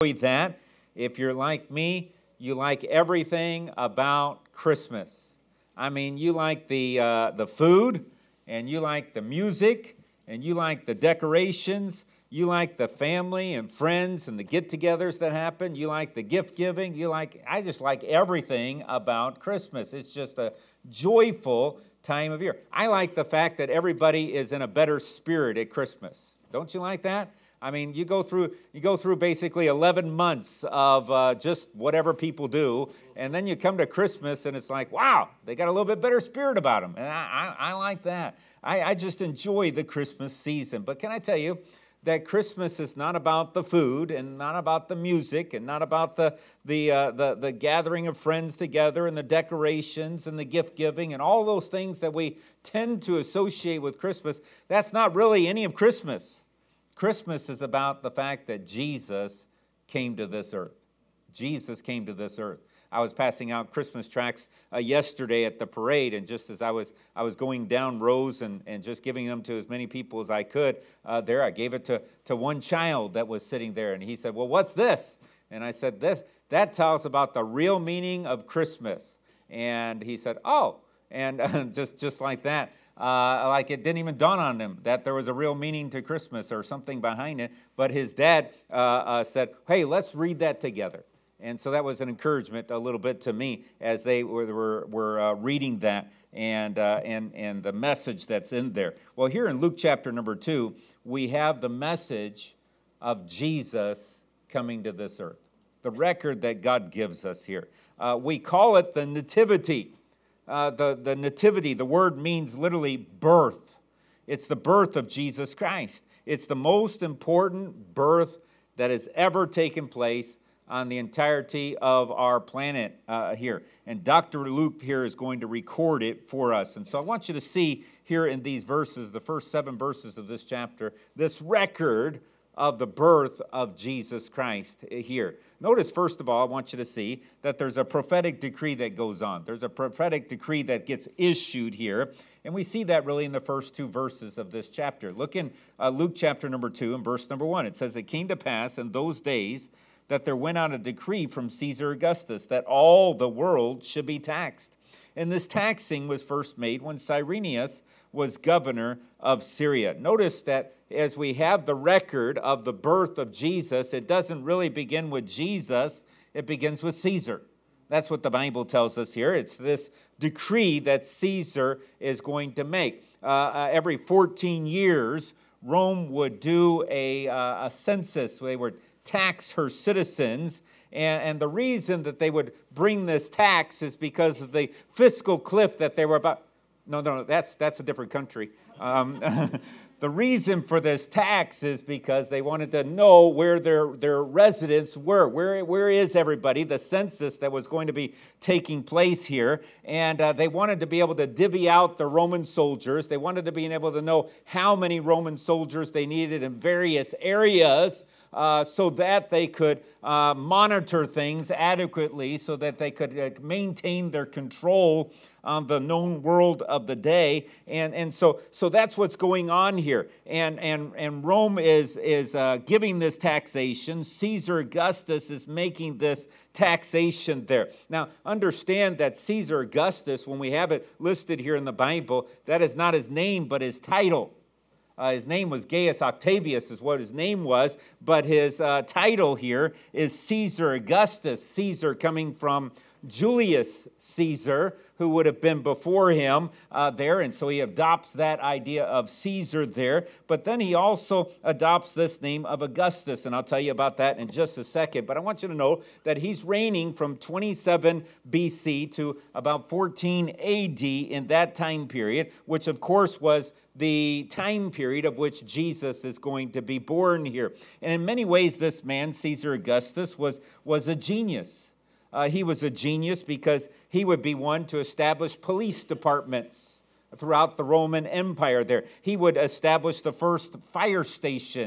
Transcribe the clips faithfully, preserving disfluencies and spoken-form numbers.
that. If you're like me, you like everything about Christmas. I mean, you like the uh, the food, and you like the music, and you like the decorations. You like the family and friends and the get-togethers that happen. You like the gift giving. You like I just like everything about Christmas. It's just a joyful time of year. I like the fact that everybody is in a better spirit at Christmas. Don't you like that? I mean, you go through you go through basically eleven months of uh, just whatever people do, and then you come to Christmas, and it's like, wow, they got a little bit better spirit about them, and I, I, I like that. I, I just enjoy the Christmas season. But can I tell you that Christmas is not about the food, and not about the music, and not about the the uh, the the gathering of friends together, and the decorations, and the gift giving, and all those things that we tend to associate with Christmas. That's not really any of Christmas. Christmas is about the fact that Jesus came to this earth. Jesus came to this earth. I was passing out Christmas tracts uh, yesterday at the parade, and just as I was I was going down rows and, and just giving them to as many people as I could uh, there, I gave it to, to one child that was sitting there, and he said, well, what's this? And I said, this that tells about the real meaning of Christmas. And he said, oh, and uh, just, just like that. Uh, like it didn't even dawn on him that there was a real meaning to Christmas or something behind it. But his dad uh, uh, said, hey, let's read that together. And so that was an encouragement a little bit to me as they were, were, were uh, reading that and, uh, and, and the message that's in there. Well, here in Luke chapter number two, we have the message of Jesus coming to this earth, the record that God gives us here. Uh, we call it the Nativity. Uh, the, the nativity, the word means literally birth. It's the birth of Jesus Christ. It's the most important birth that has ever taken place on the entirety of our planet uh, here. And Doctor Luke here is going to record it for us. And so I want you to see here in these verses, the first seven verses of this chapter, this record of the birth of Jesus Christ here. Notice, first of all, I want you to see that there's a prophetic decree that goes on. There's a prophetic decree that gets issued here, and we see that really in the first two verses of this chapter. Look in uh, Luke chapter number two and verse number one. It says, it came to pass in those days that there went out a decree from Caesar Augustus that all the world should be taxed. And this taxing was first made when Cyrenius was governor of Syria. Notice that as we have the record of the birth of Jesus, it doesn't really begin with Jesus, it begins with Caesar. That's what the Bible tells us here. It's this decree that Caesar is going to make. Uh, uh, every fourteen years, Rome would do a, uh, a census. They would tax her citizens. And, and the reason that they would bring this tax is because of the fiscal cliff that they were about. No, no, no, that's that's a different country. Um, the reason for this tax is because they wanted to know where their, their residents were. Where, where is everybody? The census that was going to be taking place here. And uh, they wanted to be able to divvy out the Roman soldiers. They wanted to be able to know how many Roman soldiers they needed in various areas uh, so that they could uh, monitor things adequately, so that they could uh, maintain their control on the known world of the day. And, and so, so that's what's going on here. And, and, and Rome is, is uh, giving this taxation. Caesar Augustus is making this taxation there. Now, understand that Caesar Augustus, when we have it listed here in the Bible, that is not his name, but his title. Uh, his name was Gaius Octavius is what his name was, but his uh, title here is Caesar Augustus. Caesar coming from Julius Caesar, who would have been before him uh, there. And so he adopts that idea of Caesar there. But then he also adopts this name of Augustus. And I'll tell you about that in just a second. But I want you to know that he's reigning from twenty-seven B C to about fourteen A D in that time period, which of course was the time period of which Jesus is going to be born here. And in many ways, this man, Caesar Augustus, was, was a genius. Uh, he was a genius because he would be one to establish police departments throughout the Roman Empire there. He would establish the first fire station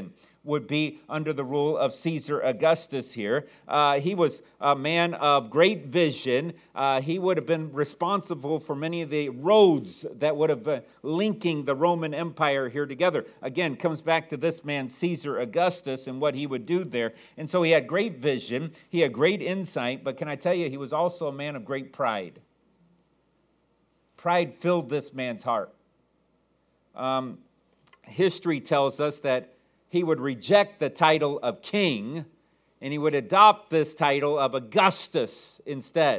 would be under the rule of Caesar Augustus here. Uh, he was a man of great vision. Uh, he would have been responsible for many of the roads that would have been linking the Roman Empire here together. Again, comes back to this man, Caesar Augustus, and what he would do there. And so he had great vision. He had great insight. But can I tell you, he was also a man of great pride. Pride filled this man's heart. Um, history tells us that he would reject the title of king, and he would adopt this title of Augustus instead.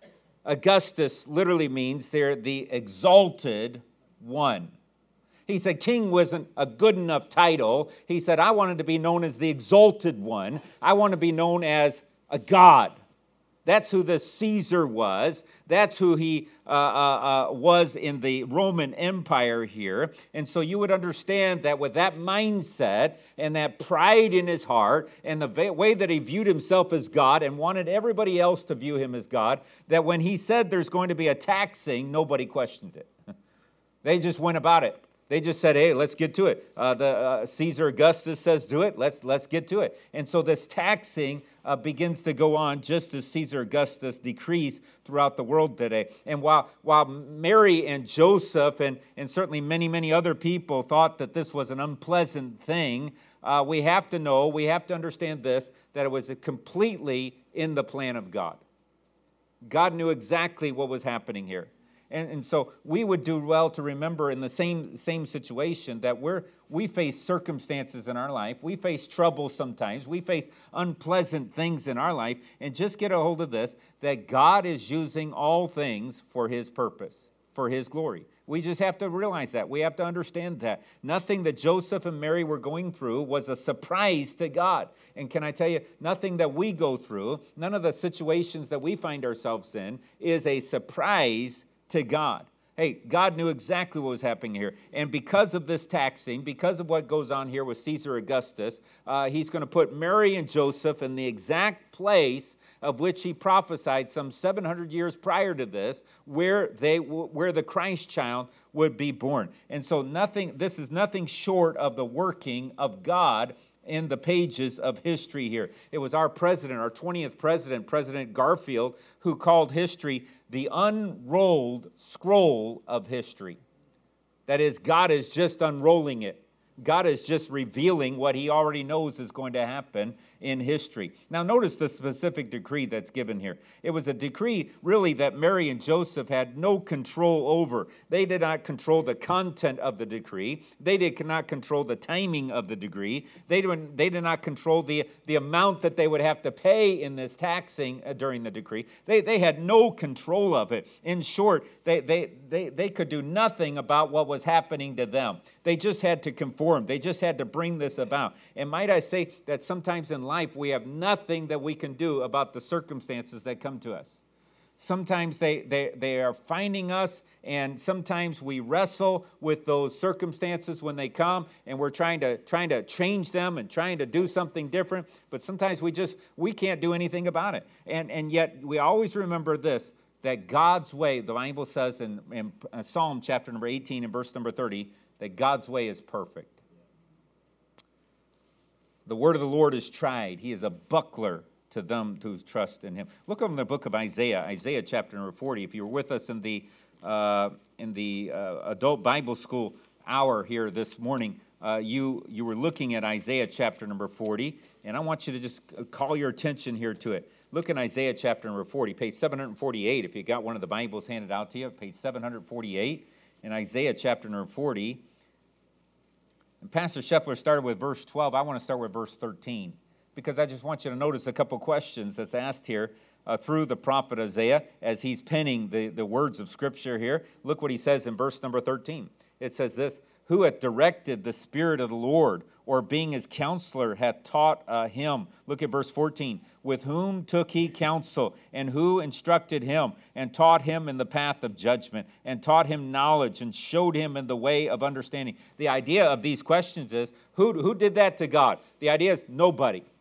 Augustus literally means they're the exalted one. He said king wasn't a good enough title. He said, I wanted to be known as the exalted one. I want to be known as a god. That's who this Caesar was. That's who he uh, uh, uh, was in the Roman Empire here. And so you would understand that with that mindset and that pride in his heart and the way that he viewed himself as God and wanted everybody else to view him as God, that when he said there's going to be a taxing, nobody questioned it. They just went about it. They just said, hey, let's get to it. Uh, the uh, Caesar Augustus says do it. Let's, let's get to it. And so this taxing uh, begins to go on just as Caesar Augustus decrees throughout the world today. And while, while Mary and Joseph and, and certainly many, many other people thought that this was an unpleasant thing, uh, we have to know, we have to understand this, that it was completely in the plan of God. God knew exactly what was happening here. And, and so we would do well to remember in the same, same situation that we're, we face circumstances in our life. We face trouble sometimes. We face unpleasant things in our life. And just get a hold of this, that God is using all things for his purpose, for his glory. We just have to realize that. We have to understand that. Nothing that Joseph and Mary were going through was a surprise to God. And can I tell you, nothing that we go through, none of the situations that we find ourselves in is a surprise to God. Hey, God knew exactly what was happening here. And because of this taxing, because of what goes on here with Caesar Augustus, uh, he's going to put Mary and Joseph in the exact place of which he prophesied some seven hundred years prior to this, where they where the Christ child would be born. And so nothing, this is nothing short of the working of God in the pages of history here. It was our president, our twentieth president, President Garfield, who called history the unrolled scroll of history. That is, God is just unrolling it. God is just revealing what he already knows is going to happen in history. Now, notice the specific decree that's given here. It was a decree, really, that Mary and Joseph had no control over. They did not control the content of the decree. They did not control the timing of the decree. They did, they did not control the, the amount that they would have to pay in this taxing during the decree. They, they had no control of it. In short, they, they, they, they could do nothing about what was happening to them. They just had to conform. They just had to bring this about. And might I say that sometimes in life we have nothing that we can do about the circumstances that come to us. Sometimes they, they, they are finding us, and sometimes we wrestle with those circumstances when they come, and we're trying to trying to change them and trying to do something different. But sometimes we just we can't do anything about it. And and yet we always remember this, that God's way, the Bible says in, in Psalm chapter number eighteen and verse number thirty, that God's way is perfect. The word of the Lord is tried. He is a buckler to them who trust in him. Look over in the book of Isaiah, Isaiah chapter number forty. If you were with us in the uh, in the uh, adult Bible school hour here this morning, uh, you you were looking at Isaiah chapter number forty, and I want you to just call your attention here to it. Look in Isaiah chapter number forty, page seven hundred forty-eight. If you got one of the Bibles handed out to you, page seven hundred forty-eight in Isaiah chapter number forty. And Pastor Shepler started with verse twelve. I want to start with verse thirteen, because I just want you to notice a couple questions that's asked here uh, through the prophet Isaiah as he's penning the, the words of Scripture here. Look what he says in verse number thirteen. It says this: who hath directed the Spirit of the Lord, or being his counselor hath taught uh, him? Look at verse fourteen. With whom took he counsel, and who instructed him, and taught him in the path of judgment, and taught him knowledge, and showed him in the way of understanding? The idea of these questions is, who, who did that to God? The idea is nobody.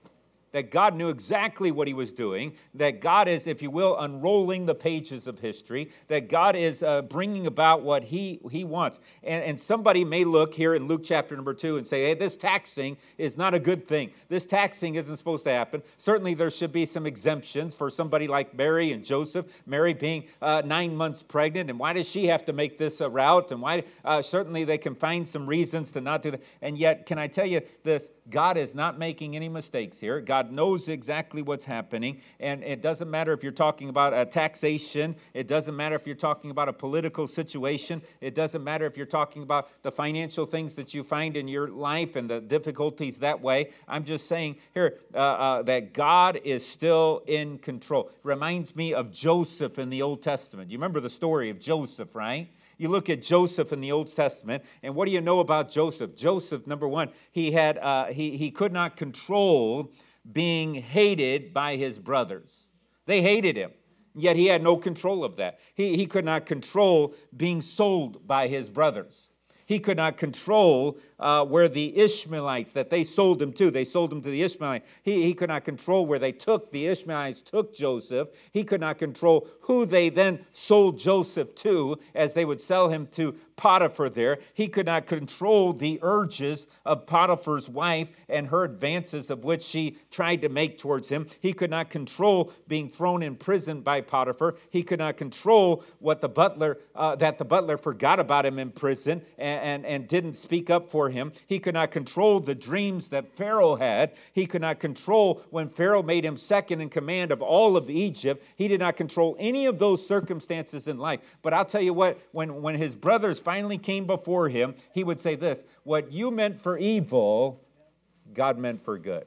that God knew exactly what he was doing, that God is, if you will, unrolling the pages of history, that God is uh, bringing about what he, he wants. And, and somebody may look here in Luke chapter number two and say, hey, this taxing is not a good thing. This taxing isn't supposed to happen. Certainly there should be some exemptions for somebody like Mary and Joseph, Mary being uh, nine months pregnant, and why does she have to make this a route? And why, uh, certainly they can find some reasons to not do that. And yet, can I tell you this, God is not making any mistakes here. God God knows exactly what's happening, and it doesn't matter if you're talking about a taxation. It doesn't matter if you're talking about a political situation. It doesn't matter if you're talking about the financial things that you find in your life and the difficulties that way. I'm just saying here uh, uh, that God is still in control. Reminds me of Joseph in the Old Testament. You remember the story of Joseph, right? You look at Joseph in the Old Testament, and what do you know about Joseph? Joseph, number one, he had uh, he he could not control being hated by his brothers. They hated him, yet he had no control of that. He, he could not control being sold by his brothers. He could not control uh, where the Ishmaelites, that they sold him to, they sold him to the Ishmaelites. He, he could not control where they took, the Ishmaelites took Joseph. He could not control who they then sold Joseph to as they would sell him to Potiphar there. He could not control the urges of Potiphar's wife and her advances of which she tried to make towards him. He could not control being thrown in prison by Potiphar. He could not control what the butler, uh, that the butler forgot about him in prison and, and, and didn't speak up for him. He could not control the dreams that Pharaoh had. He could not control when Pharaoh made him second in command of all of Egypt. He did not control any of those circumstances in life. But I'll tell you what, when, when his brothers finally came before him, he would say this, what you meant for evil, God meant for good.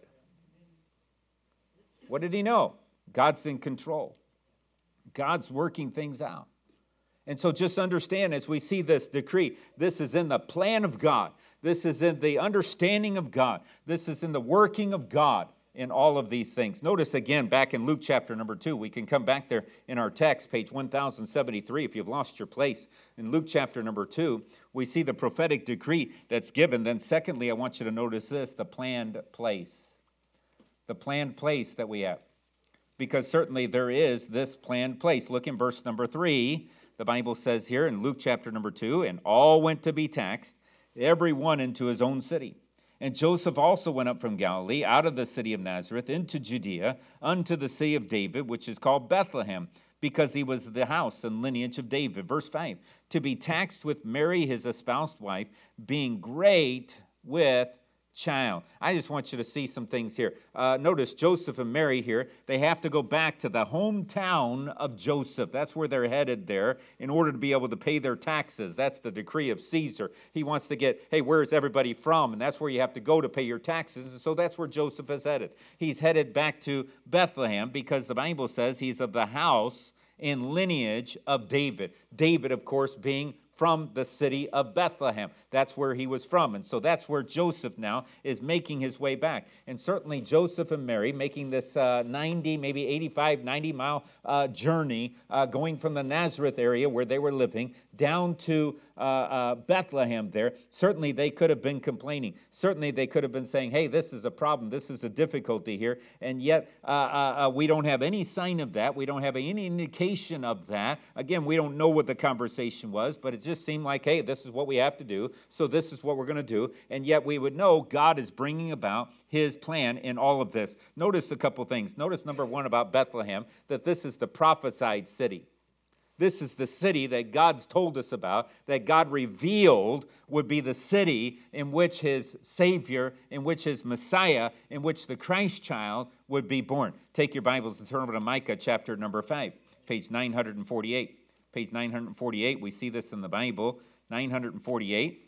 What did he know? God's in control. God's working things out. And so just understand as we see this decree, this is in the plan of God. This is in the understanding of God. This is in the working of God in all of these things. Notice again, back in Luke chapter number two, we can come back there in our text, page one thousand seventy-three, if you've lost your place. In Luke chapter number two, we see the prophetic decree that's given. Then secondly, I want you to notice this, the planned place. The planned place that we have. Because certainly there is this planned place. Look in verse number three. The Bible says here in Luke chapter number two, and all went to be taxed, every one into his own city. And Joseph also went up from Galilee, out of the city of Nazareth, into Judea, unto the city of David, which is called Bethlehem, because he was the house and lineage of David. Verse five, to be taxed with Mary, his espoused wife, being great with child. I just want you to see some things here. Uh, notice Joseph and Mary here, they have to go back to the hometown of Joseph. That's where they're headed there in order to be able to pay their taxes. That's the decree of Caesar. He wants to get, hey, where's everybody from? And that's where you have to go to pay your taxes. And so that's where Joseph is headed. He's headed back to Bethlehem because the Bible says he's of the house and lineage of David. David, of course, being from the city of Bethlehem. That's where he was from. And so that's where Joseph now is making his way back. And certainly Joseph and Mary making this uh, ninety, maybe eighty-five, ninety mile uh, journey uh, going from the Nazareth area where they were living down to uh, uh, Bethlehem there. Certainly they could have been complaining. Certainly they could have been saying, hey, this is a problem. This is a difficulty here. And yet uh, uh, uh, we don't have any sign of that. We don't have any indication of that. Again, we don't know what the conversation was, but it just seemed like, hey, this is what we have to do. So this is what we're going to do. And yet we would know God is bringing about his plan in all of this. Notice a couple things. Notice number one about Bethlehem, that this is the prophesied city. This is the city that God's told us about, that God revealed would be the city in which his Savior, in which his Messiah, in which the Christ child would be born. Take your Bibles and turn over to Micah chapter number five, page nine forty-eight. Page nine forty-eight, we see this in the Bible, nine forty-eight.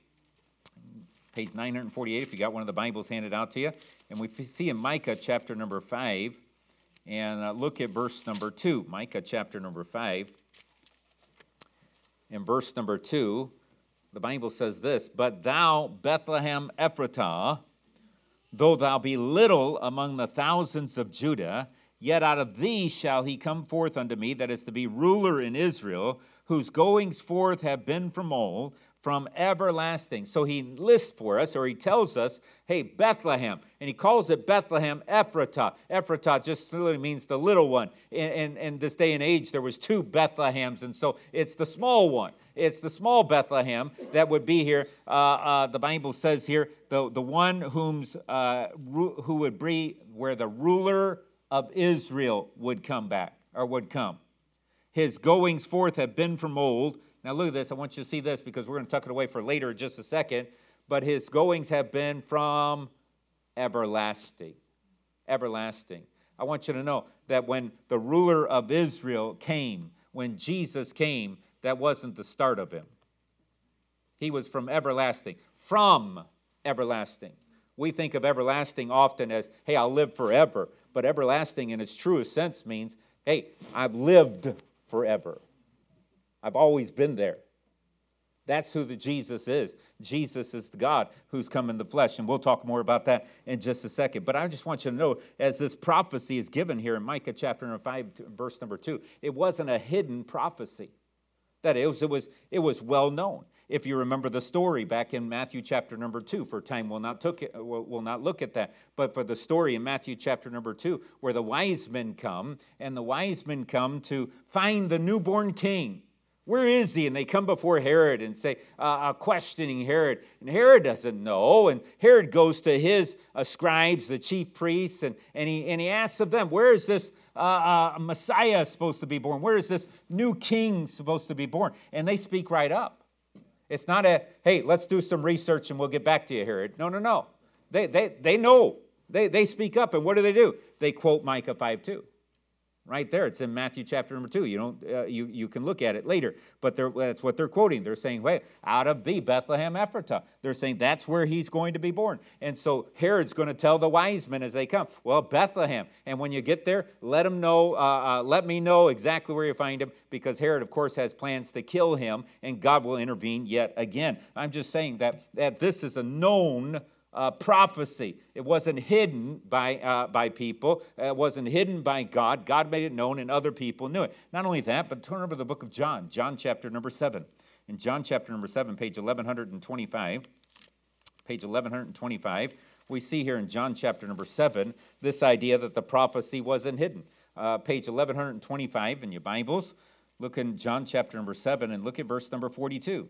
Page nine forty-eight, if you got one of the Bibles handed out to you. And we see in Micah chapter number five, and uh, look at verse number two. Micah chapter number five. In verse number two, the Bible says this, but thou, Bethlehem Ephratah, though thou be little among the thousands of Judah, yet out of thee shall he come forth unto me, that is to be ruler in Israel, whose goings forth have been from old, from everlasting. So he lists for us, or he tells us, hey, Bethlehem. And he calls it Bethlehem Ephratah. Ephratah just literally means the little one. In, in, in this day and age, there was two Bethlehems, and so it's the small one. It's the small Bethlehem that would be here. Uh, uh, the Bible says here, the, the one whom's, uh, ru- who would be where the ruler of Israel would come back, or would come. His goings forth have been from old. Now look at this. I want you to see this because we're going to tuck it away for later in just a second. But his goings have been from everlasting. Everlasting. I want you to know that when the ruler of Israel came, when Jesus came, that wasn't the start of him. He was from everlasting. From everlasting. We think of everlasting often as, hey, I'll live forever. But everlasting in its truest sense means, hey, I've lived forever. I've always been there. That's who the Jesus is. Jesus is the God who's come in the flesh, and we'll talk more about that in just a second. But I just want you to know, as this prophecy is given here in Micah chapter number five, verse number two, it wasn't a hidden prophecy. That it was, it was, it was well known. If you remember the story back in Matthew chapter number two, for time we'll not, took it, we'll not look at that, but for the story in Matthew chapter number two, where the wise men come, and the wise men come to find the newborn king. Where is he? And they come before Herod and say, uh, uh, questioning Herod. And Herod doesn't know. And Herod goes to his uh, scribes, the chief priests, and, and, he, and he asks of them, where is this uh, uh, Messiah supposed to be born? Where is this new king supposed to be born? And they speak right up. It's not a, hey, let's do some research and we'll get back to you, Herod. No, no, no. They, they, they know. They, they speak up. And what do they do? They quote Micah five two. Right there, it's in Matthew chapter number two. You don't, uh, you you can look at it later, but that's what they're quoting. They're saying, "Wait, out of thee, Bethlehem Ephratah." They're saying that's where he's going to be born. And so Herod's going to tell the wise men as they come, "Well, Bethlehem." And when you get there, let them know. Uh, uh, let me know exactly where you find him, because Herod, of course, has plans to kill him, and God will intervene yet again. I'm just saying that that this is a known Uh, prophecy. It wasn't hidden by uh, by people. It wasn't hidden by God. God made it known, and other people knew it. Not only that, but turn over to the book of John, John chapter number seven. In John chapter number seven, page eleven twenty-five, page eleven twenty-five, we see here in John chapter number seven this idea that the prophecy wasn't hidden. Uh, page eleven twenty-five in your Bibles, look in John chapter number seven and look at verse number forty-two.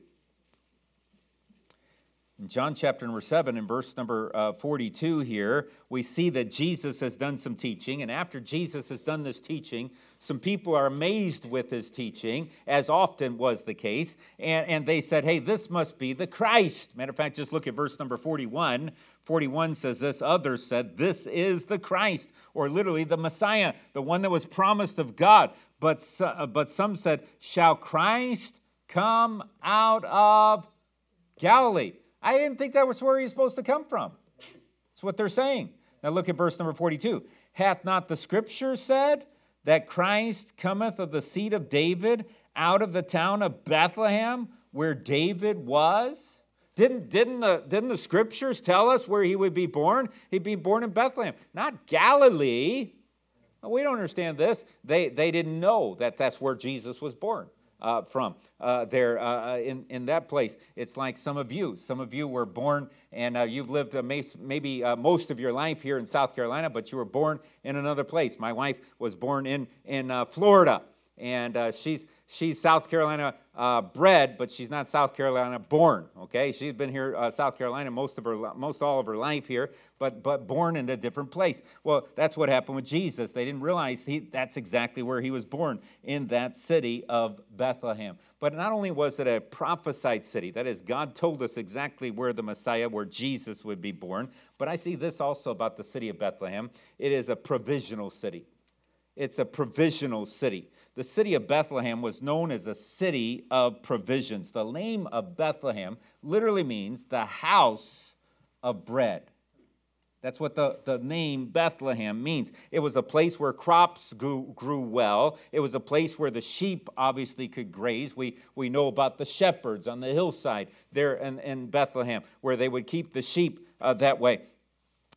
In John chapter number seven and verse number uh, forty-two here, we see that Jesus has done some teaching. And after Jesus has done this teaching, some people are amazed with his teaching, as often was the case. And, and they said, hey, this must be the Christ. Matter of fact, just look at verse number forty-one. forty-one says this, others said, this is the Christ, or literally the Messiah, the one that was promised of God. But, uh, but some said, shall Christ come out of Galilee? I didn't think that was where he's supposed to come from. That's what they're saying. Now look at verse number forty-two. Hath not the scripture said that Christ cometh of the seed of David out of the town of Bethlehem where David was? Didn't, didn't, the, didn't the scriptures tell us where he would be born? He'd be born in Bethlehem, not Galilee. We don't understand this. They, they didn't know that that's where Jesus was born. Uh, from uh, there uh, in, in that place. It's like some of you. Some of you were born and uh, you've lived uh, may, maybe uh, most of your life here in South Carolina, but you were born in another place. My wife was born in, in uh, Florida, and uh, she's she's South Carolina uh, bred, but she's not South Carolina born. Okay, she's been here, uh, South Carolina, most of her most all of her life here, but but born in a different place. Well, that's what happened with Jesus. They didn't realize he, that's exactly where he was born, in that city of Bethlehem. But not only was it a prophesied city, that is, God told us exactly where the Messiah, where Jesus would be born. But I see this also about the city of Bethlehem. It is a provisional city. It's a provisional city. The city of Bethlehem was known as a city of provisions. The name of Bethlehem literally means the house of bread. That's what the, the name Bethlehem means. It was a place where crops grew, grew well. It was a place where the sheep obviously could graze. We, we know about the shepherds on the hillside there in, in Bethlehem, where they would keep the sheep uh, that way.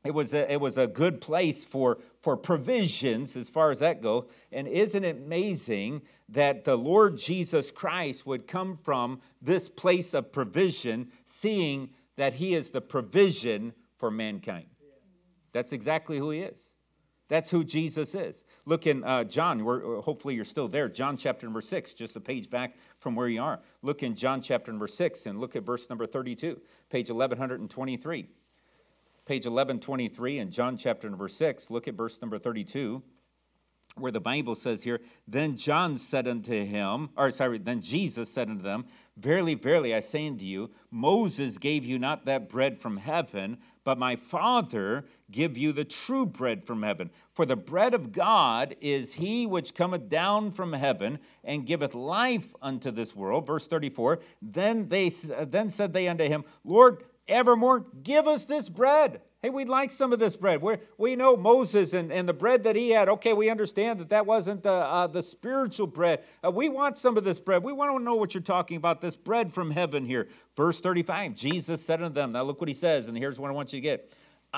It was a, it was a good place for, for provisions as far as that goes. And isn't it amazing that the Lord Jesus Christ would come from this place of provision, seeing that he is the provision for mankind? That's exactly who he is. That's who Jesus is. Look in uh, John. We're, hopefully you're still there. John chapter number six, just a page back from where you are. Look in John chapter number six and look at verse number thirty-two, page eleven twenty-three. Page eleven twenty-three in John chapter number six, look at verse number thirty-two, where the Bible says here, then John said unto him, or sorry, then Jesus said unto them, verily, verily, I say unto you, Moses gave you not that bread from heaven, but my Father give you the true bread from heaven. For the bread of God is he which cometh down from heaven and giveth life unto this world. Verse thirty-four, then they then said they unto him, Lord, evermore, give us this bread. Hey, we'd like some of this bread. We're, we know Moses and, and the bread that he had. Okay, we understand that that wasn't uh, uh, the spiritual bread. Uh, we want some of this bread. We want to know what you're talking about, this bread from heaven here. Verse thirty-five, Jesus said unto them, now look what he says, and here's what I want you to get.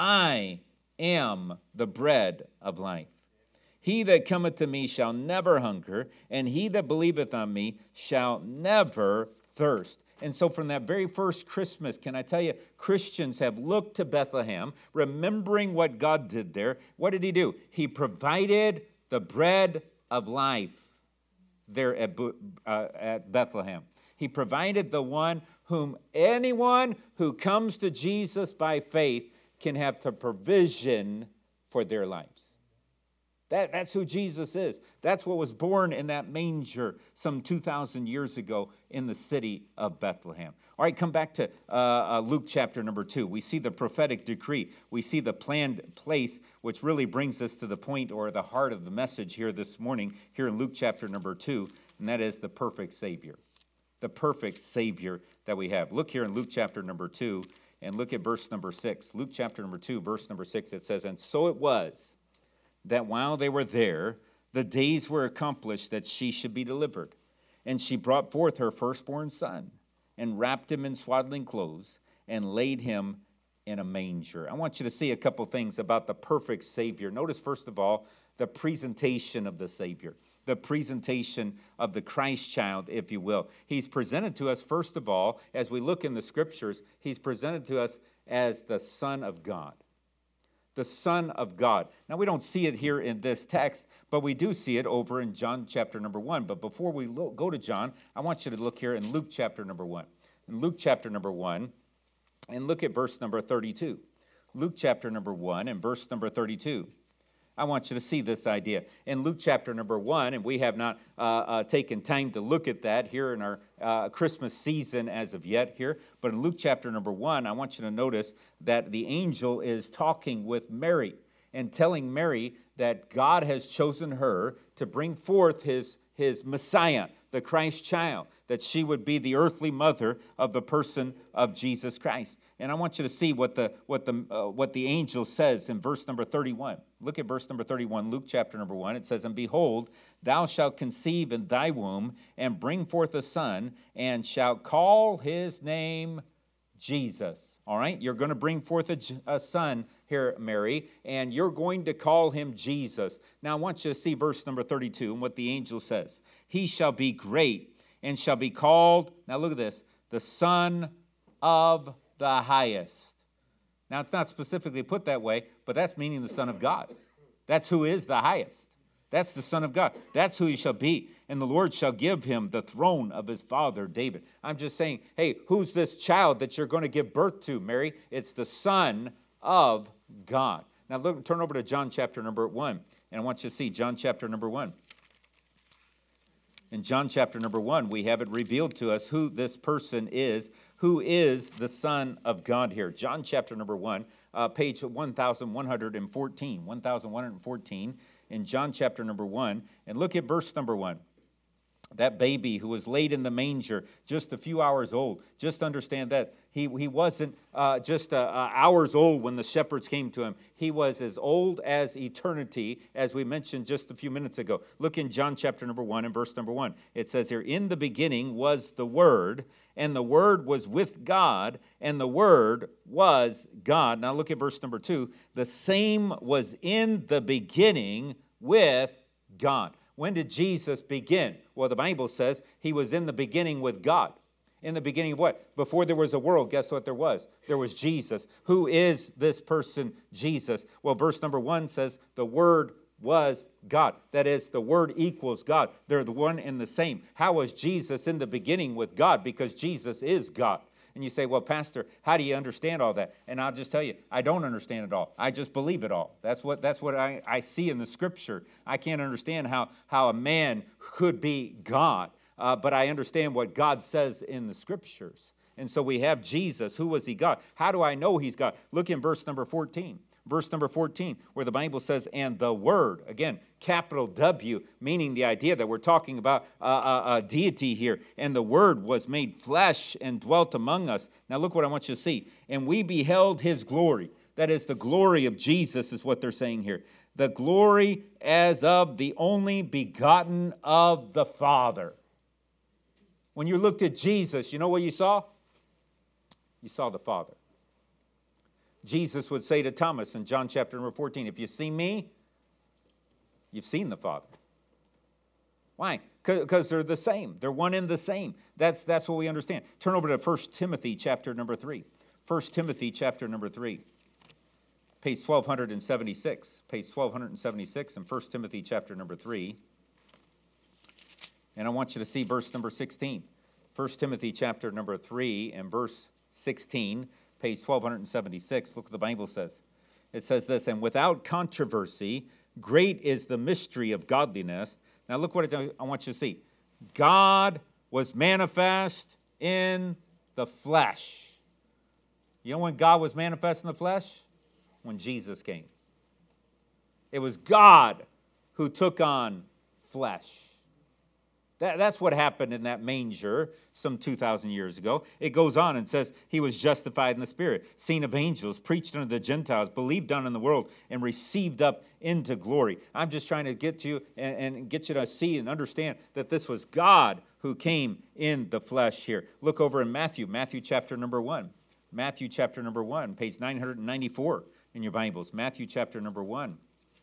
I am the bread of life. He that cometh to me shall never hunger, and he that believeth on me shall never thirst. And so from that very first Christmas, can I tell you, Christians have looked to Bethlehem, remembering what God did there. What did he do? He provided the bread of life there at, uh, at Bethlehem. He provided the one whom anyone who comes to Jesus by faith can have the provision for their lives. That, that's who Jesus is. That's what was born in that manger some two thousand years ago in the city of Bethlehem. All right, come back to uh, uh, Luke chapter number two. We see the prophetic decree. We see the planned place, which really brings us to the point or the heart of the message here this morning, here in Luke chapter number two, and that is the perfect Savior. The perfect Savior that we have. Look here in Luke chapter number two, and look at verse number six. Luke chapter number two, verse number six, it says, and so it was, that while they were there, the days were accomplished that she should be delivered. And she brought forth her firstborn son, and wrapped him in swaddling clothes, and laid him in a manger. I want you to see a couple things about the perfect Savior. Notice, first of all, the presentation of the Savior, the presentation of the Christ child, if you will. He's presented to us, first of all, as we look in the Scriptures, he's presented to us as the Son of God. The Son of God. Now, we don't see it here in this text, but we do see it over in John chapter number one. But before we lo- go to John, I want you to look here in Luke chapter number one. In Luke chapter number one, and look at verse number thirty-two. Luke chapter number one and verse number thirty-two. I want you to see this idea. In Luke chapter number one, and we have not uh, uh, taken time to look at that here in our uh, Christmas season as of yet here, but in Luke chapter number one, I want you to notice that the angel is talking with Mary and telling Mary that God has chosen her to bring forth his, his Messiah, the Christ child, that she would be the earthly mother of the person of Jesus Christ. And I want you to see what the what the uh, what the angel says in verse number thirty-one. Look at verse number thirty-one, Luke chapter number one. It says, and behold, thou shalt conceive in thy womb, and bring forth a son, and shalt call his name Jesus. All right, you're going to bring forth a, a son here, Mary, and you're going to call him Jesus. Now, I want you to see verse number thirty-two and what the angel says. He shall be great and shall be called, now look at this, the Son of the Highest. Now, it's not specifically put that way, but that's meaning the Son of God. That's who is the highest. That's the Son of God. That's who he shall be. And the Lord shall give him the throne of his father David. I'm just saying, hey, who's this child that you're going to give birth to, Mary? It's the Son of God. Now, look, turn over to John chapter number one. And I want you to see John chapter number one. In John chapter number one, we have it revealed to us who this person is, who is the Son of God here. John chapter number one, uh, page one thousand one hundred fourteen. one thousand one hundred fourteen in John chapter number one. And look at verse number one. that baby who was laid in the manger, just a few hours old. Just understand that he, he wasn't uh, just uh, uh, hours old when the shepherds came to him. He was as old as eternity, as we mentioned just a few minutes ago. Look in John chapter number one and verse number one. It says here, in the beginning was the Word, and the Word was with God, and the Word was God. Now look at verse number two. The same was in the beginning with God. When did Jesus begin? Well, the Bible says he was in the beginning with God. In the beginning of what? Before there was a world, guess what there was? There was Jesus. Who is this person, Jesus? Well, verse number one says the Word was God. That is, the Word equals God. They're the one and the same. How was Jesus in the beginning with God? Because Jesus is God. And you say, well, Pastor, how do you understand all that? And I'll just tell you, I don't understand it all. I just believe it all. That's what that's what I, I see in the Scripture. I can't understand how, how a man could be God, uh, but I understand what God says in the Scriptures. And so we have Jesus. Who was he God? How do I know he's God? Look in verse number fourteen. Verse number fourteen, where the Bible says, and the Word, again, capital W, meaning the idea that we're talking about a uh, uh, uh, deity here. And the Word was made flesh and dwelt among us. Now look what I want you to see. And we beheld his glory. That is, the glory of Jesus is what they're saying here. The glory as of the only begotten of the Father. When you looked at Jesus, you know what you saw? You saw the Father. Jesus would say to Thomas in John chapter number fourteen, if you see me, you've seen the Father. Why? Because they're the same. They're one and the same. That's, that's what we understand. Turn over to First Timothy chapter number three. First Timothy chapter number three. Page twelve seventy-six. Page twelve seventy-six in First Timothy chapter number three. And I want you to see verse number sixteen. First Timothy chapter number three and verse sixteen. Page twelve seventy-six, look what the Bible says. It says this, and without controversy, great is the mystery of godliness. Now look what I want you to see. God was manifest in the flesh. You know when God was manifest in the flesh? When Jesus came. It was God who took on flesh. That, that's what happened in that manger some two thousand years ago. It goes on and says he was justified in the Spirit, seen of angels, preached unto the Gentiles, believed on in the world, and received up into glory. I'm just trying to get to you and, and get you to see and understand that this was God who came in the flesh here. Look over in Matthew, Matthew chapter number one. Matthew chapter number one, page nine ninety-four in your Bibles. Matthew chapter number one.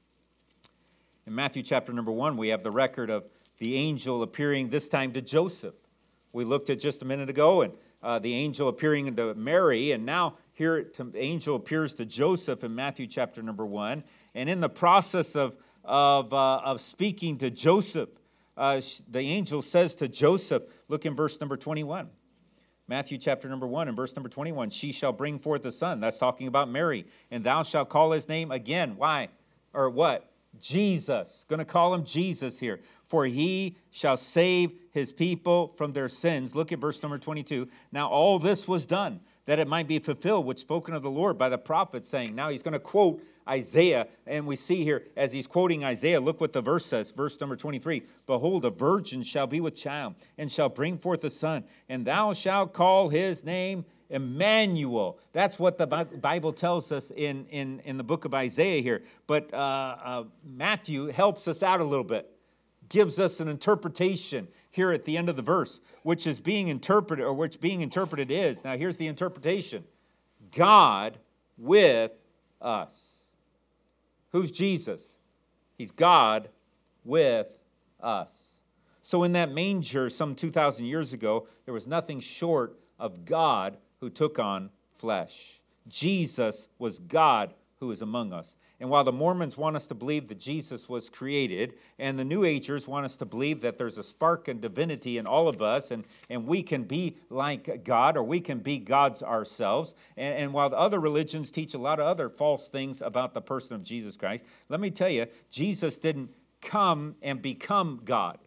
In Matthew chapter number one, we have the record of the angel appearing this time to Joseph. We looked at just a minute ago, and uh, the angel appearing to Mary, and now here the angel appears to Joseph in Matthew chapter number one. And in the process of, of, uh, of speaking to Joseph, uh, the angel says to Joseph, look in verse number twenty-one. Matthew chapter number one and verse number twenty-one, she shall bring forth a son. That's talking about Mary. And thou shalt call his name again. Why? Or what? Jesus. Going to call him Jesus here. For he shall save his people from their sins. Look at verse number twenty-two. Now all this was done, that it might be fulfilled, which spoken of the Lord by the prophet, saying. Now he's going to quote Isaiah. And we see here, as he's quoting Isaiah, look what the verse says. Verse number twenty-three. Behold, a virgin shall be with child, and shall bring forth a son, and thou shalt call his name Emmanuel. That's what the Bible tells us in, in, in the book of Isaiah here. But uh, uh, Matthew helps us out a little bit, gives us an interpretation here at the end of the verse, which is being interpreted, or which being interpreted is. Now here's the interpretation. God with us. Who's Jesus? He's God with us. So in that manger some two thousand years ago, there was nothing short of God who took on flesh. Jesus was God who is among us. And while the Mormons want us to believe that Jesus was created, and the New Agers want us to believe that there's a spark of divinity in all of us, and, and we can be like God, or we can be gods ourselves, and, and while the other religions teach a lot of other false things about the person of Jesus Christ, let me tell you, Jesus didn't come and become God.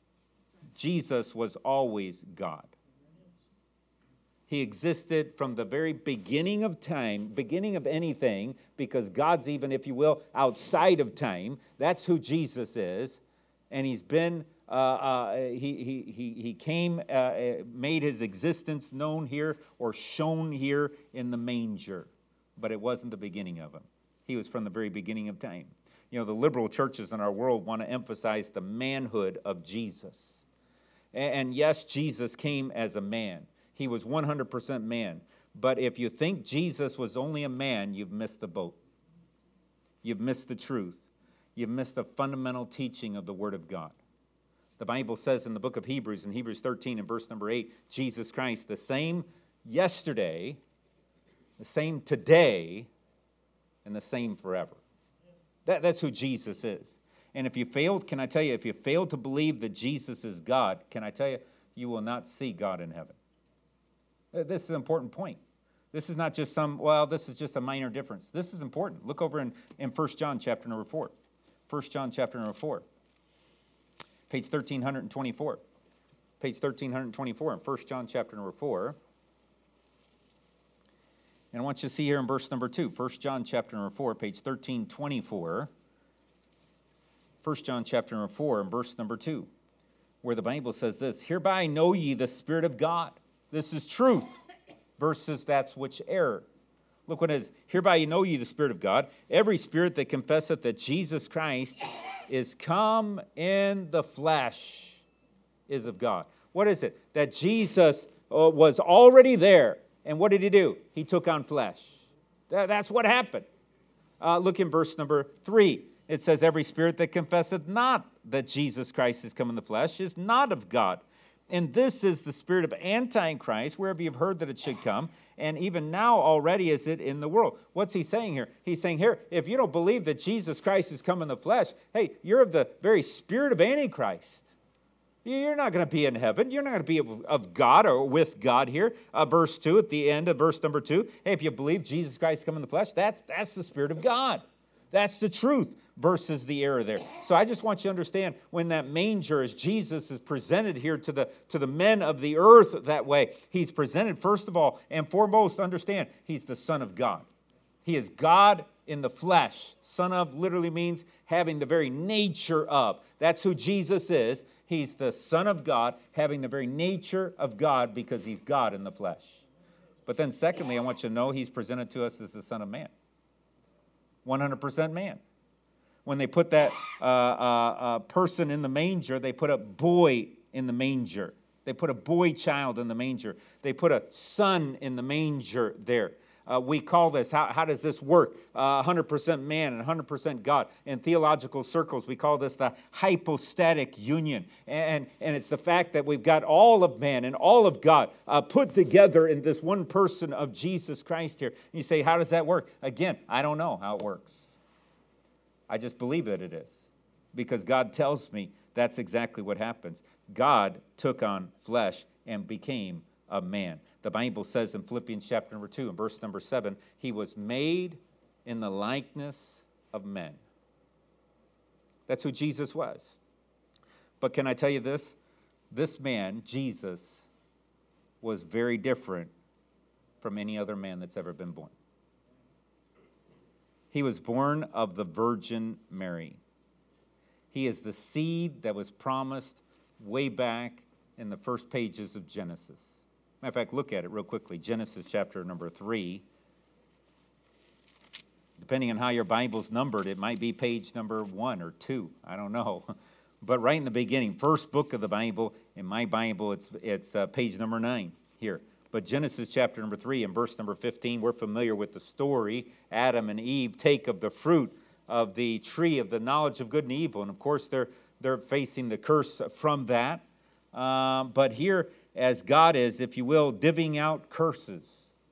Jesus was always God. He existed from the very beginning of time, beginning of anything, because God's even, if you will, outside of time. That's who Jesus is. And he's been Uh, uh, he, he, he, he came, uh, made his existence known here or shown here in the manger. But it wasn't the beginning of him. He was from the very beginning of time. You know, the liberal churches in our world want to emphasize the manhood of Jesus. And, and yes, Jesus came as a man. He was one hundred percent man. But if you think Jesus was only a man, you've missed the boat. You've missed the truth. You've missed the fundamental teaching of the Word of God. The Bible says in the book of Hebrews, in Hebrews thirteen and verse number eight, Jesus Christ, the same yesterday, the same today, and the same forever. That, that's who Jesus is. And if you failed, can I tell you, if you failed to believe that Jesus is God, can I tell you, you will not see God in heaven. This is an important point. This is not just some, well, this is just a minor difference. This is important. Look over in, in First John chapter number four. First John chapter number four. Page thirteen twenty-four. Page thirteen twenty-four in First John chapter number four. And I want you to see here in verse number two. First John chapter number four, page thirteen twenty-four. First John chapter number four and verse number two. Where the Bible says this, hereby know ye the Spirit of God. This is truth versus that's which error. Look what it is. Hereby know ye the Spirit of God. Every spirit that confesseth that Jesus Christ is come in the flesh is of God. What is it? That Jesus uh, was already there. And what did he do? He took on flesh. That, that's what happened. Uh, look in verse number three. It says, every spirit that confesseth not that Jesus Christ is come in the flesh is not of God. And this is the spirit of Antichrist, wherever you've heard that it should come. And even now already is it in the world. What's he saying here? He's saying here, if you don't believe that Jesus Christ has come in the flesh, hey, you're of the very spirit of Antichrist. You're not going to be in heaven. You're not going to be of, of God or with God here. Uh, verse two, at the end of verse number two. Hey, if you believe Jesus Christ has come in the flesh, that's, that's the Spirit of God. That's the truth versus the error there. So I just want you to understand when that manger, as Jesus is presented here to the, to the men of the earth that way, he's presented first of all and foremost, understand, he's the Son of God. He is God in the flesh. Son of literally means having the very nature of. That's who Jesus is. He's the Son of God, having the very nature of God because he's God in the flesh. But then secondly, I want you to know he's presented to us as the Son of Man. one hundred percent man. When they put that uh, uh, uh, person in the manger, they put a boy in the manger. They put a boy child in the manger. They put a son in the manger there. Uh, we call this, how, how does this work? Uh, one hundred percent man and one hundred percent God. In theological circles, we call this the hypostatic union. And, and it's the fact that we've got all of man and all of God uh, put together in this one person of Jesus Christ here. And you say, how does that work? Again, I don't know how it works. I just believe that it is. Because God tells me that's exactly what happens. God took on flesh and became a man. The Bible says in Philippians chapter number two and verse number seven, he was made in the likeness of men. That's who Jesus was. But can I tell you this? This man, Jesus, was very different from any other man that's ever been born. He was born of the Virgin Mary. He is the seed that was promised way back in the first pages of Genesis. Matter of fact, look at it real quickly. Genesis chapter number three. Depending on how your Bible's numbered, it might be page number one or two. I don't know. But right in the beginning, first book of the Bible, in my Bible, it's, it's uh, page number nine here. But Genesis chapter number three and verse number fifteen, we're familiar with the story. Adam and Eve take of the fruit of the tree of the knowledge of good and evil. And of course, they're, they're facing the curse from that. Um, but here, as God is, if you will, divvying out curses.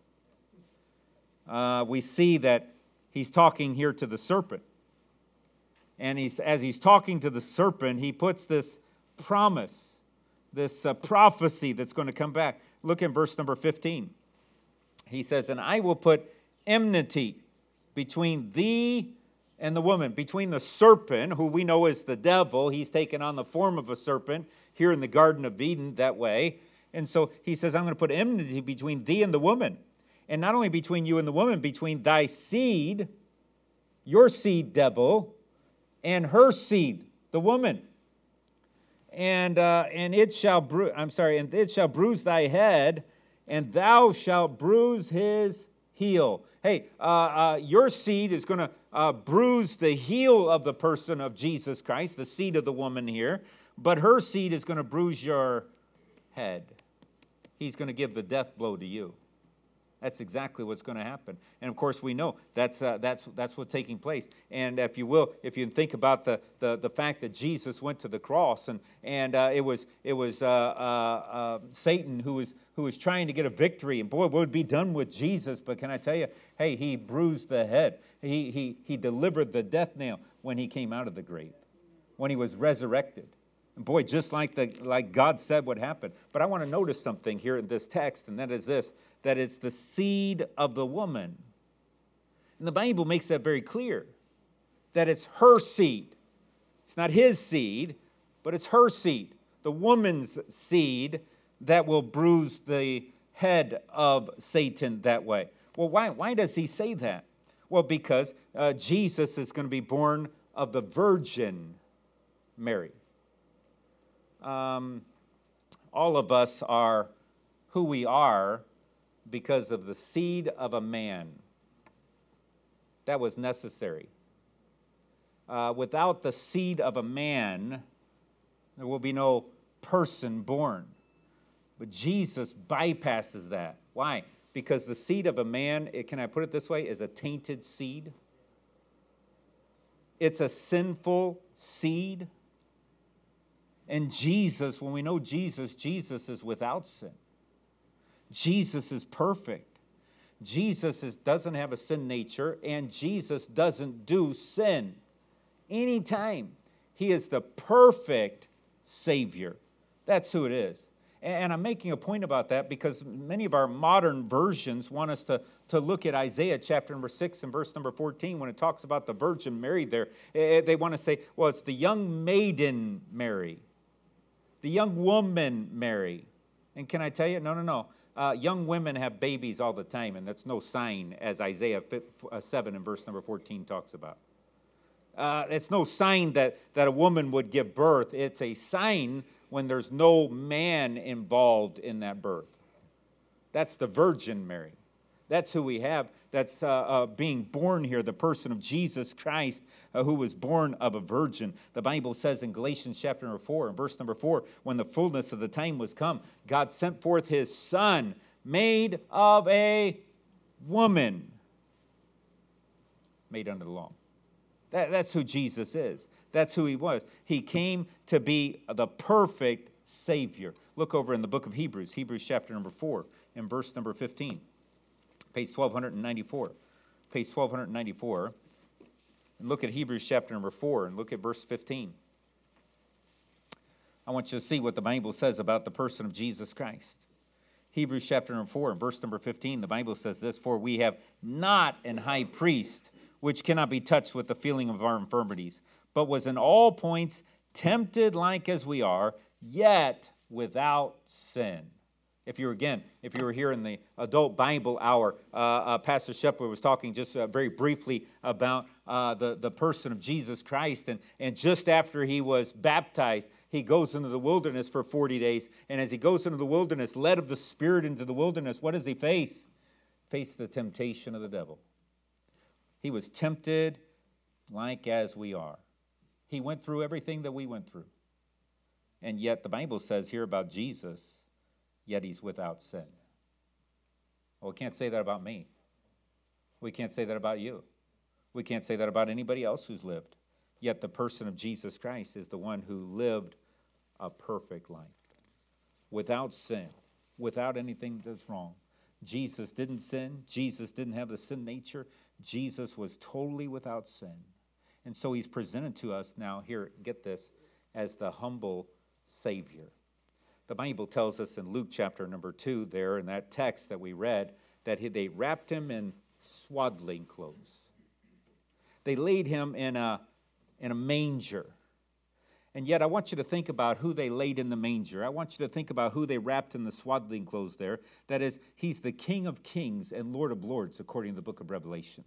Uh, we see that he's talking here to the serpent. And he's, as he's talking to the serpent, he puts this promise, this uh, prophecy that's going to come back. Look in verse number fifteen. He says, and I will put enmity between thee and the woman, between the serpent, who we know is the devil. He's taken on the form of a serpent here in the Garden of Eden that way. And so he says, I'm going to put enmity between thee and the woman. And not only between you and the woman, between thy seed, your seed, devil, and her seed, the woman. and uh, and it shall bruise. I'm sorry, and it shall bruise thy head, and thou shalt bruise his heel. Hey, uh, uh, your seed is going to uh, bruise the heel of the person of Jesus Christ, the seed of the woman here, but her seed is going to bruise your head. He's going to give the death blow to you. That's exactly what's going to happen. And of course, we know that's uh, that's that's what's taking place. And if you will, if you think about the the, the fact that Jesus went to the cross, and and uh, it was it was uh, uh, uh, Satan who was who was trying to get a victory. And boy, what would be done with Jesus? But can I tell you, hey, he bruised the head. He he he delivered the death nail when he came out of the grave, when he was resurrected. And boy, just like the like God said would happen. But I want to notice something here in this text, and that is this, that it's the seed of the woman. And the Bible makes that very clear, that it's her seed. It's not his seed, but it's her seed, the woman's seed, that will bruise the head of Satan that way. Well, why, why does he say that? Well, because uh, Jesus is going to be born of the Virgin Mary. Um, all of us are who we are because of the seed of a man. That was necessary. Uh, without the seed of a man, there will be no person born. But Jesus bypasses that. Why? Because the seed of a man, it, can I put it this way, is a tainted seed. It's a sinful seed. And Jesus, when we know Jesus, Jesus is without sin. Jesus is perfect. Jesus is, doesn't have a sin nature, and Jesus doesn't do sin anytime. He is the perfect Savior. That's who it is. And I'm making a point about that because many of our modern versions want us to, to look at Isaiah chapter number six and verse number fourteen when it talks about the Virgin Mary there. They want to say, well, it's the young maiden Mary. The young woman, Mary. And can I tell you? No, no, no. Uh, young women have babies all the time, and that's no sign, as Isaiah seven and verse number fourteen talks about. Uh, it's no sign that, that a woman would give birth. It's a sign when there's no man involved in that birth. That's the Virgin Mary. That's who we have. That's uh, uh, being born here, the person of Jesus Christ, uh, who was born of a virgin. The Bible says in Galatians chapter number four, and verse number four, when the fullness of the time was come, God sent forth his Son, made of a woman, made under the law. That, that's who Jesus is. That's who he was. He came to be the perfect Savior. Look over in the book of Hebrews, Hebrews chapter number four, and verse number fifteen. Page twelve ninety-four. Page twelve ninety-four. And look at Hebrews chapter number four and look at verse fifteen. I want you to see what the Bible says about the person of Jesus Christ. Hebrews chapter number four and verse number fifteen, the Bible says this, for we have not an high priest which cannot be touched with the feeling of our infirmities, but was in all points tempted like as we are, yet without sin. If you were, again, if you were here in the adult Bible hour, uh, uh, Pastor Shepler was talking just uh, very briefly about uh, the, the person of Jesus Christ. And, and just after he was baptized, he goes into the wilderness for forty days. And as he goes into the wilderness, led of the Spirit into the wilderness, what does he face? Face the temptation of the devil. He was tempted like as we are. He went through everything that we went through. And yet the Bible says here about Jesus, yet he's without sin. Well, we can't say that about me. We can't say that about you. We can't say that about anybody else who's lived. Yet the person of Jesus Christ is the one who lived a perfect life. Without sin. Without anything that's wrong. Jesus didn't sin. Jesus didn't have the sin nature. Jesus was totally without sin. And so he's presented to us now, here, get this, as the humble Savior. The Bible tells us in Luke chapter number two there in that text that we read that he, they wrapped him in swaddling clothes. They laid him in a, in a manger. And yet I want you to think about who they laid in the manger. I want you to think about who they wrapped in the swaddling clothes there. That is, he's the King of Kings and Lord of Lords according to the book of Revelation.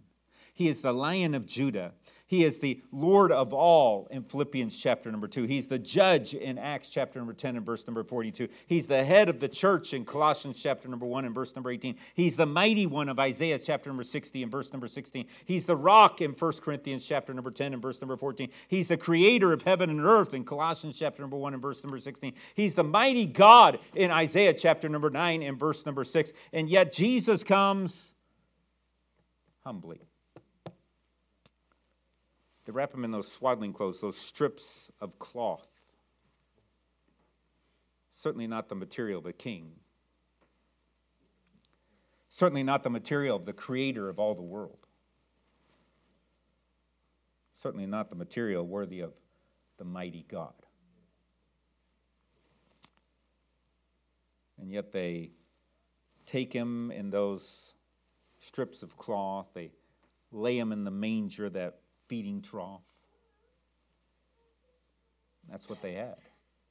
He is the Lion of Judah. He is the Lord of all in Philippians chapter number two. He's the judge in Acts chapter number ten and verse number forty-two. He's the head of the church in Colossians chapter number one and verse number eighteen. He's the mighty one of Isaiah chapter number sixty and verse number sixteen. He's the rock in First Corinthians chapter number ten and verse number fourteen. He's the creator of heaven and earth in Colossians chapter number one and verse number sixteen. He's the mighty God in Isaiah chapter number nine and verse number six. And yet Jesus comes humbly. They wrap him in those swaddling clothes, those strips of cloth. Certainly not the material of a king. Certainly not the material of the creator of all the world. Certainly not the material worthy of the mighty God. And yet they take him in those strips of cloth. They lay him in the manger, that feeding trough. That's what they had.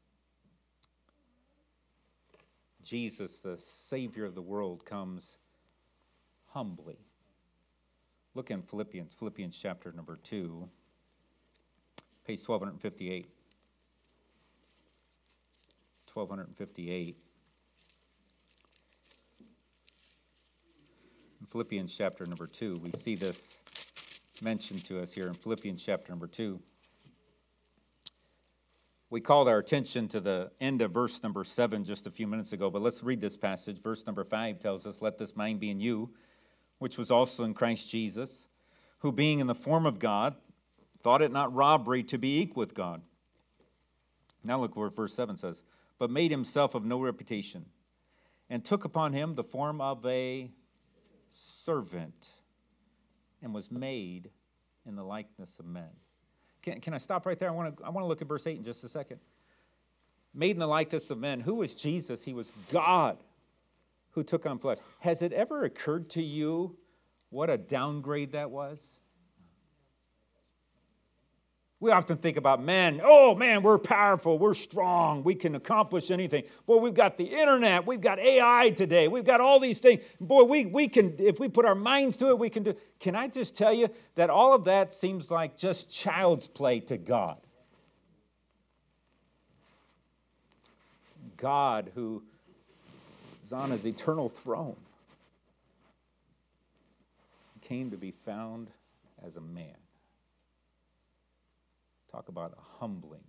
Jesus, the Savior of the world, comes humbly. Look in Philippians, Philippians chapter number two, page twelve fifty-eight. twelve fifty-eight. In Philippians chapter number two, we see this mentioned to us here in Philippians chapter number two. We called our attention to the end of verse number seven just a few minutes ago, but let's read this passage. Verse number five tells us, "Let this mind be in you, which was also in Christ Jesus, who being in the form of God, thought it not robbery to be equal with God." Now look what verse seven says. "But made himself of no reputation, and took upon him the form of a servant, and was made in the likeness of men." Can, can I stop right there? I want to I want to look at verse eight in just a second. Made in the likeness of men. Who was Jesus? He was God who took on flesh. Has it ever occurred to you what a downgrade that was? We often think about men. Oh, man, we're powerful. We're strong. We can accomplish anything. Boy, we've got the internet. We've got A I today. We've got all these things. Boy, we, we can, if we put our minds to it, we can do. Can I just tell you that all of that seems like just child's play to God? God, who is on his eternal throne, came to be found as a man. Talk about a humbling.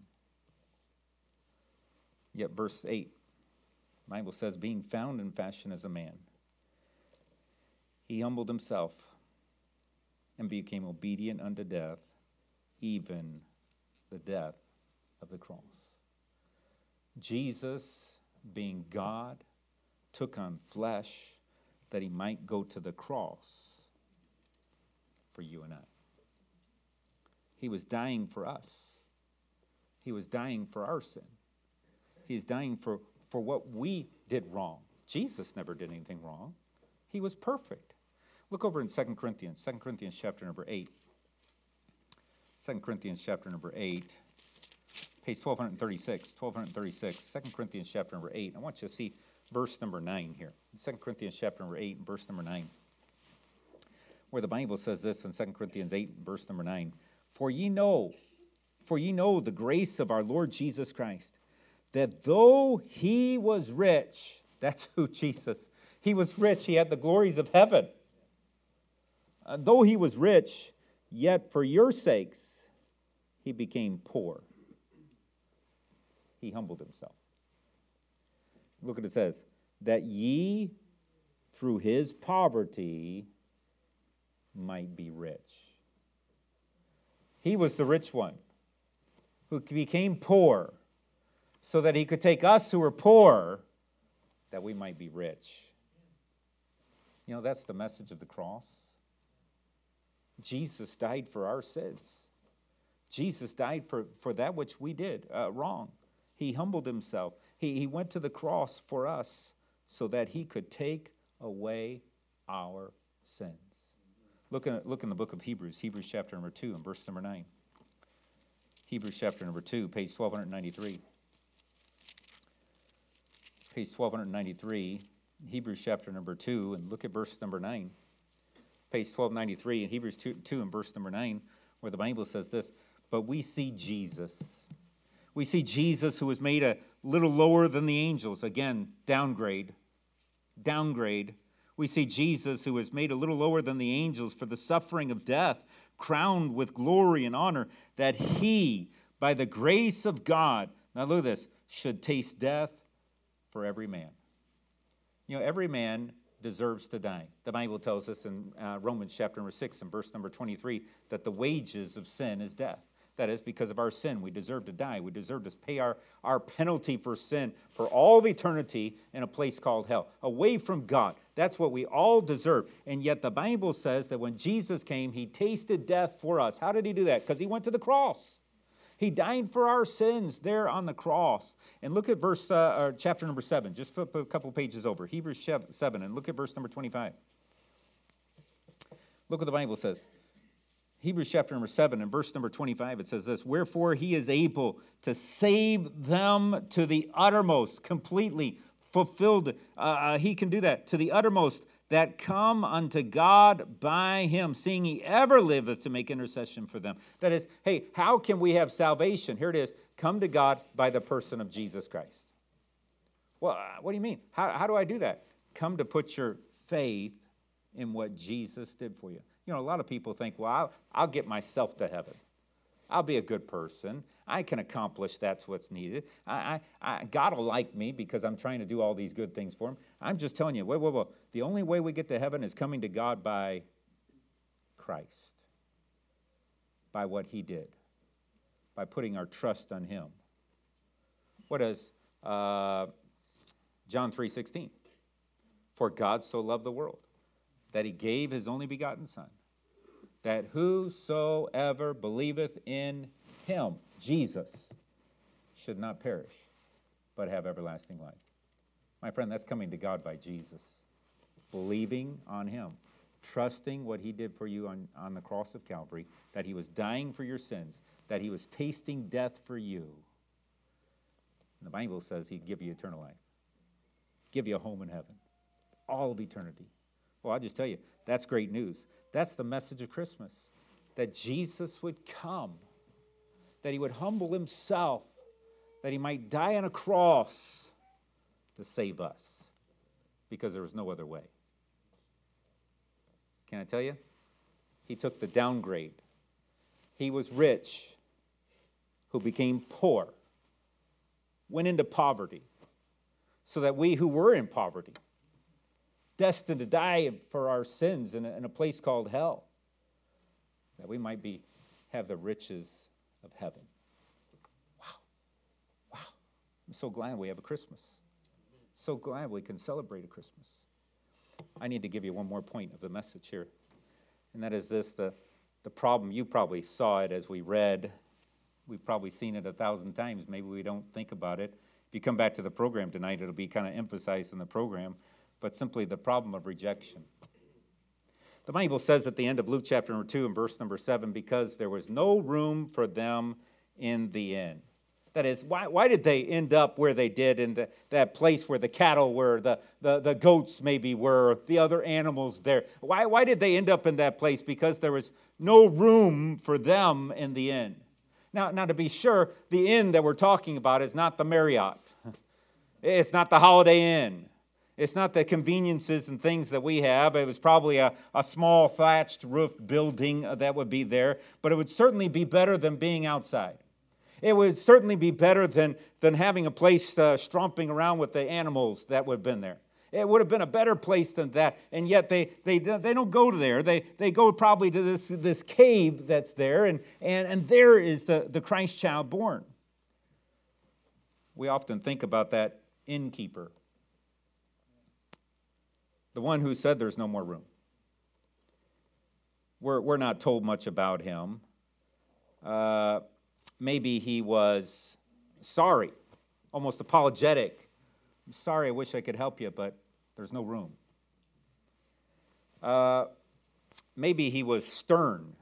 Yet verse eight, the Bible says, being found in fashion as a man, he humbled himself and became obedient unto death, even the death of the cross. Jesus, being God, took on flesh that he might go to the cross for you and I. He was dying for us. He was dying for our sin. He's dying for, for what we did wrong. Jesus never did anything wrong. He was perfect. Look over in Second Corinthians, Second Corinthians chapter number eight. Second Corinthians chapter number eight, page twelve thirty-six, twelve thirty-six, Second Corinthians chapter number eight. I want you to see verse number nine here. Second Corinthians chapter number eight and verse number nine, where the Bible says this in Second Corinthians eight, verse number nine. For ye know, for ye know the grace of our Lord Jesus Christ, that though he was rich, that's who Jesus, he was rich, he had the glories of heaven. Uh, though he was rich, yet for your sakes he became poor. He humbled himself. Look what it says, that ye through his poverty might be rich. He was the rich one who became poor so that he could take us who were poor that we might be rich. You know, that's the message of the cross. Jesus died for our sins. Jesus died for, for that which we did uh, wrong. He humbled himself. He, he went to the cross for us so that he could take away our sins. Look in, look in the book of Hebrews, Hebrews chapter number two and verse number nine. Hebrews chapter number two, page twelve ninety-three. Page twelve ninety-three, Hebrews chapter number two, and look at verse number nine. page twelve ninety-three in Hebrews two, two and verse number nine, where the Bible says this, but we see Jesus. We see Jesus who was made a little lower than the angels. Again, downgrade, downgrade. We see Jesus who was made a little lower than the angels for the suffering of death, crowned with glory and honor, that he, by the grace of God, now look at this, should taste death for every man. You know, every man deserves to die. The Bible tells us in uh, Romans chapter number six and verse number twenty-three that the wages of sin is death. That is, because of our sin, we deserve to die. We deserve to pay our, our penalty for sin for all of eternity in a place called hell, away from God. That's what we all deserve. And yet the Bible says that when Jesus came, he tasted death for us. How did he do that? Because he went to the cross. He died for our sins there on the cross. And look at verse, uh, or chapter number seven. Just flip a couple pages over. Hebrews seven, and look at verse number twenty-five. Look what the Bible says. Hebrews chapter number seven and verse number twenty-five, it says this, wherefore he is able to save them to the uttermost, completely fulfilled. Uh, he can do that to the uttermost, that come unto God by him, seeing he ever liveth to make intercession for them. That is, hey, how can we have salvation? Here it is, come to God by the person of Jesus Christ. Well, uh, what do you mean? How, how do I do that? Come to put your faith in what Jesus did for you. You know, a lot of people think, well, I'll, I'll get myself to heaven. I'll be a good person. I can accomplish that's what's needed. I, I, I, God will like me because I'm trying to do all these good things for him. I'm just telling you, wait, wait, wait. The only way we get to heaven is coming to God by Christ, by what he did, by putting our trust on him. What is uh, John three sixteen? For God so loved the world, that he gave his only begotten Son, that whosoever believeth in him, Jesus, should not perish, but have everlasting life. My friend, that's coming to God by Jesus. Believing on him, trusting what he did for you on, on the cross of Calvary, that he was dying for your sins, that he was tasting death for you. And the Bible says he'd give you eternal life, give you a home in heaven, all of eternity. Well, I'll just tell you, that's great news. That's the message of Christmas, that Jesus would come, that he would humble himself, that he might die on a cross to save us, because there was no other way. Can I tell you? He took the downgrade. He was rich, who became poor, went into poverty, so that we who were in poverty, destined to die for our sins in a, in a place called hell, that we might be have the riches of heaven. Wow. Wow. I'm so glad we have a Christmas. So glad we can celebrate a Christmas. I need to give you one more point of the message here, and that is this, the, the problem, you probably saw it as we read. We've probably seen it a thousand times. Maybe we don't think about it. If you come back to the program tonight, it'll be kind of emphasized in the program, but simply the problem of rejection. The Bible says at the end of Luke chapter number two and verse number seven, because there was no room for them in the inn. That is, why, why did they end up where they did, in the, that place where the cattle were, the, the, the goats maybe were, the other animals there? Why, why did they end up in that place? Because there was no room for them in the inn. Now, now, to be sure, the inn that we're talking about is not the Marriott. It's not the Holiday Inn. It's not the conveniences and things that we have. It was probably a, a small thatched roof building that would be there, but it would certainly be better than being outside. It would certainly be better than, than having a place uh, stomping around with the animals that would have been there. It would have been a better place than that, and yet they they, they don't go to there. They they go probably to this, this cave that's there, and, and, and there is the, the Christ child born. We often think about that innkeeper, the one who said there's no more room. We're, we're not told much about him. Uh, maybe he was sorry, almost apologetic. I'm sorry, I wish I could help you, but there's no room. Uh, maybe he was stern.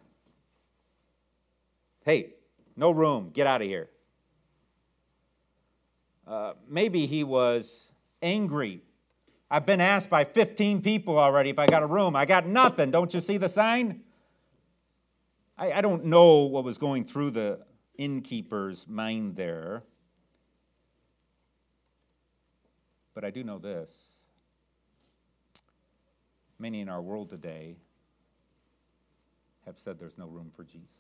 Hey, no room, get out of here. Uh, maybe he was angry. I've been asked by fifteen people already if I got a room. I got nothing. Don't you see the sign? I, I don't know what was going through the innkeeper's mind there. But I do know this. Many in our world today have said there's no room for Jesus.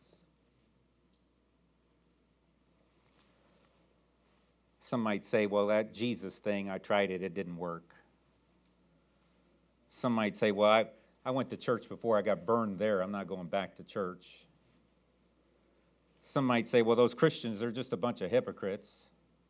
Some might say, well, that Jesus thing, I tried it, it didn't work. Some might say, well, I, I went to church before, I got burned there, I'm not going back to church. Some might say, well, those Christians, they're just a bunch of hypocrites.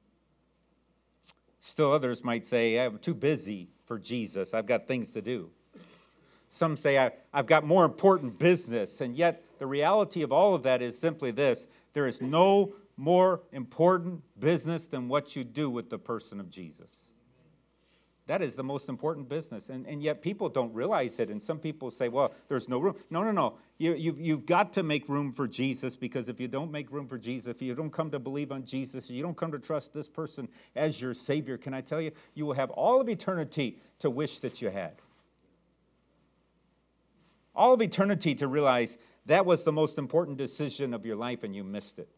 Still others might say, I'm too busy for Jesus, I've got things to do. Some say, I, I've got more important business, and yet the reality of all of that is simply this: there is no more important business than what you do with the person of Jesus. That is the most important business, and, and yet people don't realize it, and some people say, well, there's no room. No, no, no. You, you've, you've got to make room for Jesus, because if you don't make room for Jesus, if you don't come to believe on Jesus, you don't come to trust this person as your Savior, can I tell you, you will have all of eternity to wish that you had. All of eternity to realize that was the most important decision of your life and you missed it.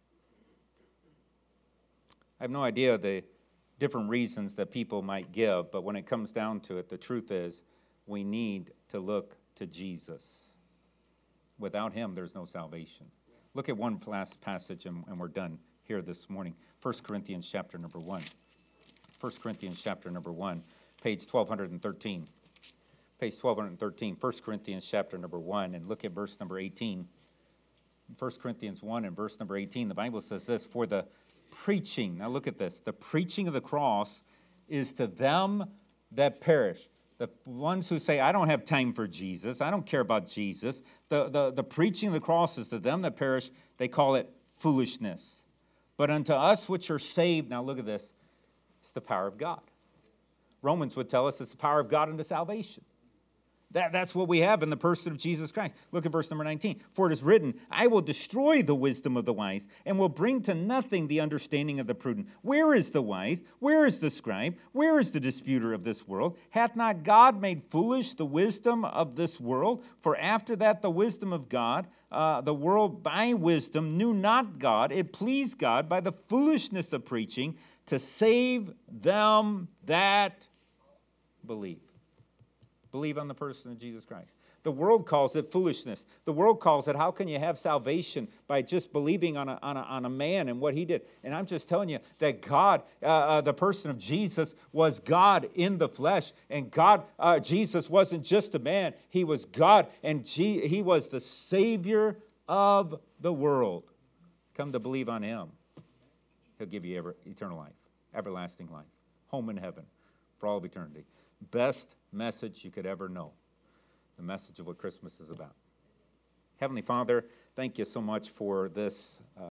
I have no idea the different reasons that people might give, but when it comes down to it, the truth is we need to look to Jesus. Without him, there's no salvation. Look at one last passage, and, and we're done here this morning. First Corinthians chapter number one. First Corinthians chapter number one, page twelve thirteen. Page twelve thirteen, First Corinthians chapter number one, and look at verse number eighteen. First Corinthians one and verse number eighteen, the Bible says this: for the preaching, now look at this, the preaching of the cross is to them that perish. The ones who say, I don't have time for Jesus, I don't care about Jesus. The, the, the preaching of the cross is to them that perish. They call it foolishness. But unto us which are saved, now look at this, it's the power of God. Romans would tell us it's the power of God unto salvation. That, that's what we have in the person of Jesus Christ. Look at verse number nineteen. For it is written, I will destroy the wisdom of the wise, and will bring to nothing the understanding of the prudent. Where is the wise? Where is the scribe? Where is the disputer of this world? Hath not God made foolish the wisdom of this world? For after that the wisdom of God, uh, the world by wisdom knew not God. It pleased God by the foolishness of preaching to save them that believe. Believe on the person of Jesus Christ. The world calls it foolishness. The world calls it, how can you have salvation by just believing on a, on a, on a man and what he did? And I'm just telling you that God, uh, uh, the person of Jesus, was God in the flesh. And God, uh, Jesus wasn't just a man. He was God, and G- he was the Savior of the world. Come to believe on him. He'll give you ever, eternal life, everlasting life, home in heaven for all of eternity. Best message you could ever know. The message of what Christmas is about. Heavenly Father, thank you so much for this